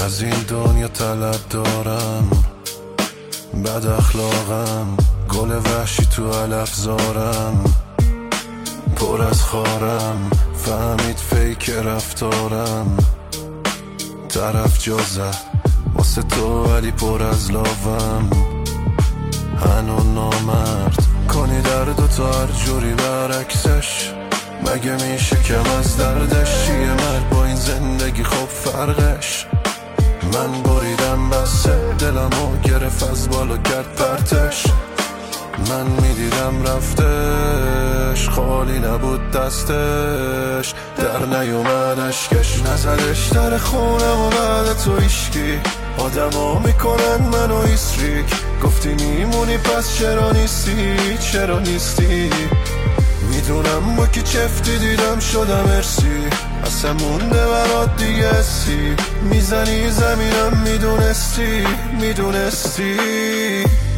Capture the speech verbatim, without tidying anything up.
از این دنیا طلب دارم، بد اخلاقم، گل وحشی تو علف زارم، پر از خارم، فهمید فیک رفتارم، طرف جازه واسه تو ولی پر از لاوم، هنو نامرد کنی درد تو هر جوری برعکسش، مگه میشه کم از دردش، چیه مرد با این زندگی خب فرقش، من بریدم بسه دلمو گرفت از بالا کرد پرتش، من میدیدم رفتش خالی نبود دستش، در نیومدش کش نزدش در خونم و بعد تو ایشکی، آدم ها میکنن منو ایستریک، گفتی میمونی پس چرا نیستی چرا نیستی، میدونم با کی چفتی دیدم شدم ارسی، اصلا مونده برات دیگه اسی، میزنی زمینم میدونستی میدونستی